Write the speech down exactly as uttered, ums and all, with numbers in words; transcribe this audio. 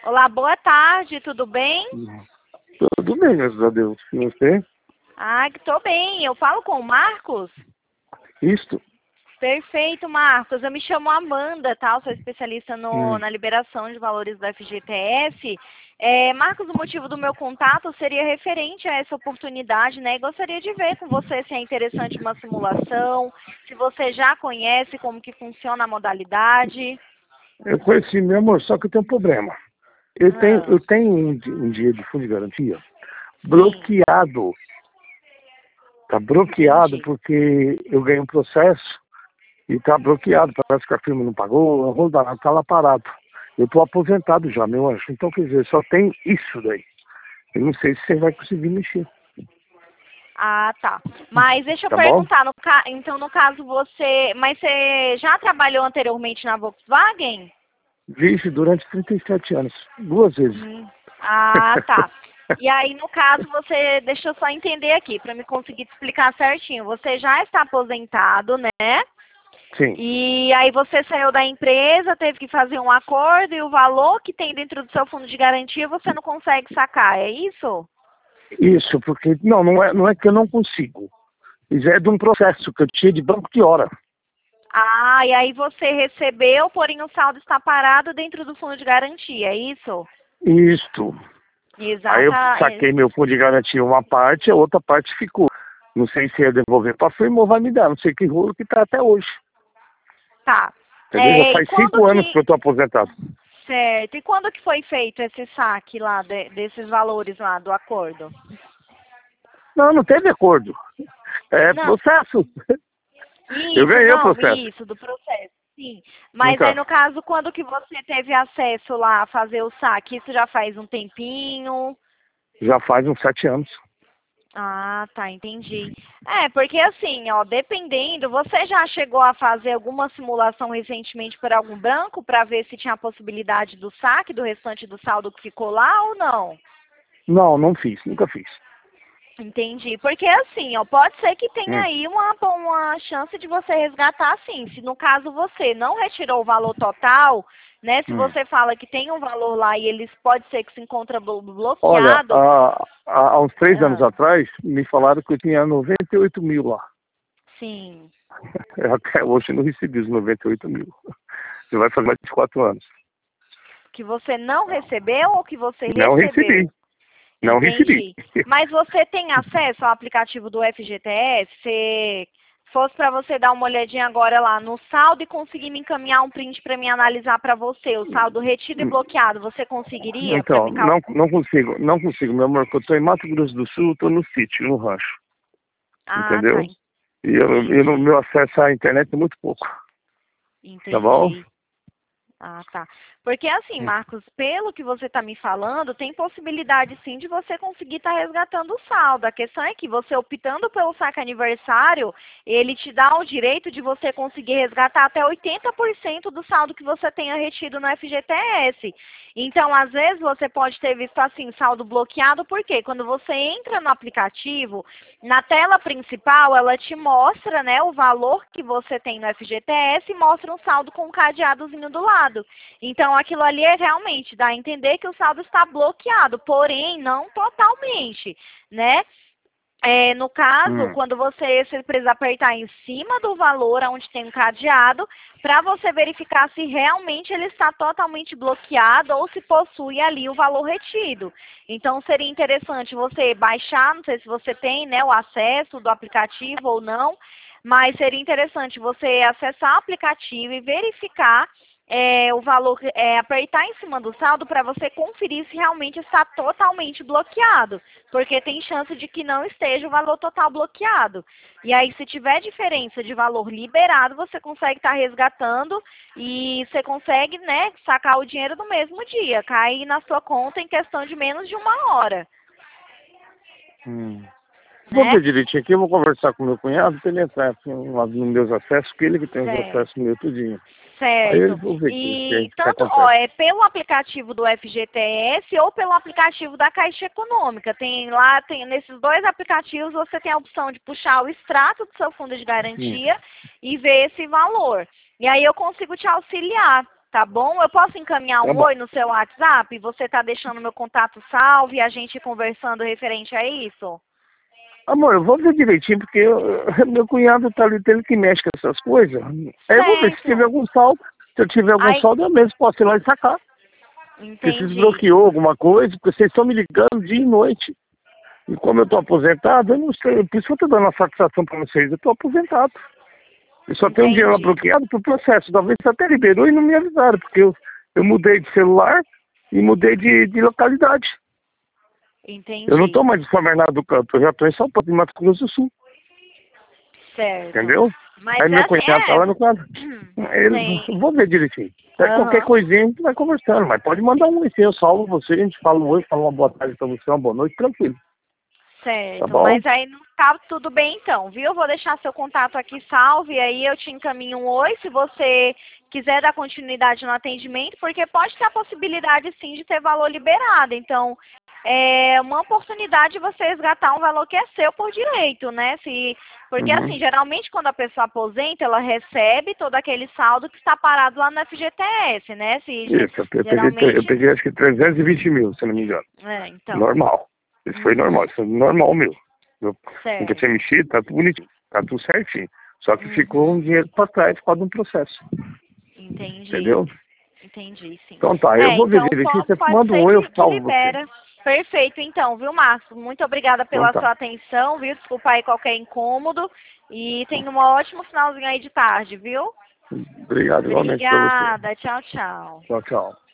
Olá, boa tarde, tudo bem? Tudo bem, graças a Deus. E você? Ah, tô bem. Eu falo com o Marcos? Isto? Perfeito, Marcos. Eu me chamo Amanda, tá? Eu sou especialista no, Hum. na liberação de valores do F G T S. É, Marcos, o motivo do meu contato seria referente a essa oportunidade, né? E gostaria de ver com você se é interessante uma simulação, se você já conhece como que funciona a modalidade. Eu conheci meu amor, só que eu tenho um problema. Eu tenho, Ah, eu tenho um, di- um dia de fundo de garantia sim, bloqueado. Tá bloqueado entendi. porque eu ganhei um processo e tá bloqueado. Parece que a firma não pagou, eu vou dar, tá lá parado. Eu tô aposentado já, meu anjo. Então, quer dizer, só tem isso daí. Eu não sei se você vai conseguir mexer, Ah, tá. Mas deixa eu tá bom? perguntar, no ca... então no caso você, mas você já trabalhou anteriormente na Volkswagen? Vixe, durante trinta e sete anos, duas vezes. Hum. Ah, tá. E aí no caso você, deixa eu só entender aqui, para me conseguir te explicar certinho. Você já está aposentado, né? Sim. E aí você saiu da empresa, teve que fazer um acordo e o valor que tem dentro do seu fundo de garantia você não consegue sacar, é isso? Isso, porque não, não é, não é que eu não consigo. Isso é de um processo que eu tinha de banco de hora. Ah, e aí você recebeu, porém o saldo está parado dentro do fundo de garantia, é isso? Isto. Aí eu Exata. saquei meu fundo de garantia uma parte, a outra parte ficou. Não sei se ia devolver para a firma ou vai me dar. Não sei que rolo que tá até hoje. Tá. Entendeu? Já É, e faz quando cinco anos que que. eu tô aposentado. Certo. E quando que foi feito esse saque lá, de- desses valores lá do acordo? Não, não teve acordo. É Não. processo. Eu Isso, ganhei o não, processo. isso, do processo, sim. Mas aí Então, no caso, quando que você teve acesso lá a fazer o saque? Isso já faz um tempinho? já faz uns sete anos. Ah, tá, entendi. É, porque assim, ó, dependendo, você já chegou a fazer alguma simulação recentemente por algum banco para ver se tinha a possibilidade do saque do restante do saldo que ficou lá ou não? Não, não fiz, nunca fiz. Entendi. Porque assim, ó, pode ser que tenha Hum, aí uma, uma chance de você resgatar sim. Se no caso você não retirou o valor total, né? Se hum. você fala que tem um valor lá e eles pode ser que se encontra blo- Olha, bloqueado. há, há há uns três anos Ah, atrás, me falaram que eu tinha noventa e oito mil lá. sim. Eu até hoje não recebi os noventa e oito mil. Já vai fazer mais de quatro anos. Que você não recebeu ou que você Não recebeu? recebi. Não recebi. Entendi. Mas você tem acesso ao aplicativo do F G T S? Se fosse para você dar uma olhadinha agora lá no saldo e conseguir me encaminhar um print para mim analisar para você, o saldo retido e bloqueado, você conseguiria para Então, me não, calcular? não consigo, não consigo, meu amor, porque eu estou em Mato Grosso do Sul, estou no sítio, no rancho, Ah, tá. entendeu? E eu, eu, no Entendi. meu acesso à internet é muito pouco, tá bom? Entendi. Ah, tá. Porque assim, Marcos, pelo que você está me falando, tem possibilidade sim de você conseguir estar resgatando o saldo. A questão é que você optando pelo saque aniversário, ele te dá o direito de você conseguir resgatar até oitenta por cento do saldo que você tenha retido no F G T S. Então, às vezes, você pode ter visto assim, saldo bloqueado, porque quando você entra no aplicativo, na tela principal, ela te mostra, né, o valor que você tem no F G T S e mostra um saldo com um cadeadozinho do lado. Então, aquilo ali é realmente dá a entender que o saldo está bloqueado, porém, não totalmente, né? É, no caso, Hum. quando você, você precisa apertar em cima do valor onde tem um cadeado, para você verificar se realmente ele está totalmente bloqueado ou se possui ali o valor retido. Então, seria interessante você baixar, não sei se você tem, né, o acesso do aplicativo ou não, mas seria interessante você acessar o aplicativo e verificar é, o valor, é, apertar em cima do saldo para você conferir se realmente está totalmente bloqueado, porque tem chance de que não esteja o valor total bloqueado. E aí, se tiver diferença de valor liberado, você consegue estar resgatando e você consegue, né, sacar o dinheiro no mesmo dia, cair na sua conta em questão de menos de uma hora, Hum. Vou né? ver direitinho aqui, eu vou conversar com meu cunhado para ele entrar aqui no- nos meus acessos, que ele que tem os Certo. acessos meus tudinho. Aí eu Certo. vou ver o que, que, E que tanto, ó, acontece. é pelo aplicativo do F G T S ou pelo aplicativo da Caixa Econômica. Tem lá, tem nesses dois aplicativos você tem a opção de puxar o extrato do seu fundo de Hum. garantia e ver esse valor. E aí eu consigo te auxiliar. Tá bom? Eu posso encaminhar Tá um bom. oi no seu WhatsApp? Você tá deixando meu contato salvo e a gente conversando referente a isso? Amor, eu vou ver direitinho, porque eu- meu cunhado tá ali, ele que mexe com essas coisas. Aí eu vou ver se tiver Certo. algum saldo. Se eu tiver algum Aí, saldo, eu mesmo posso ir lá e sacar. Se se entendi. desbloqueou alguma coisa, porque vocês estão me ligando dia e noite. E como eu tô aposentado, eu não sei. Por isso que eu tô dando uma satisfação pra vocês. Eu tô aposentado. Eu só tenho um dinheiro lá Entendi. bloqueado pro processo. Talvez você até liberou e não me avisaram, porque eu, eu mudei de celular e mudei de, de localidade. Eu não Entendi. tô mais em São Bernardo do Campo, eu já tô em São Paulo, em Mato Grosso do Sul. Certo. Entendeu? Mas Aí é meu assim, cunhado tá é. lá no quadro. Ele, Tem. vou ver direitinho. É qualquer Aham. coisinha a gente vai conversando, mas pode mandar um oi, eu salvo você, a gente fala um oi, fala uma boa tarde pra você, uma boa noite, tranquilo. Tá Certo, bom? mas aí não tá tudo bem então, viu? Eu vou deixar seu contato aqui salvo e aí eu te encaminho um oi se você quiser dar continuidade no atendimento, porque pode ter a possibilidade sim de ter valor liberado. Então, é uma oportunidade de você resgatar um valor que é seu por direito, né? Se, porque Uhum. assim, geralmente quando a pessoa aposenta, ela recebe todo aquele saldo que está parado lá no F G T S, né? Se, ge- Isso, eu peguei, tre- eu geralmente, peguei acho que trezentos e vinte mil, se eu não me engano. é, então. Normal. Isso foi normal, Uhum, isso é normal meu. Eu nunca tinha certo. mexido, tá tudo bonitinho, tá tudo certinho. Só que ficou um Uhum. dinheiro pra trás por causa de um processo. Entendi, Entendeu? entendi, sim. Então tá, eu É, vou ver então direitinho, po- você pode manda um ser oi, eu que, que salvo você. libera. Perfeito, então, viu, Márcio? Muito obrigada Então pela tá. sua atenção, viu? Desculpa aí qualquer incômodo. E tenha um ótimo finalzinho aí de tarde, viu? Obrigado igualmente pra você. Obrigada, tchau, tchau. Tchau, tchau.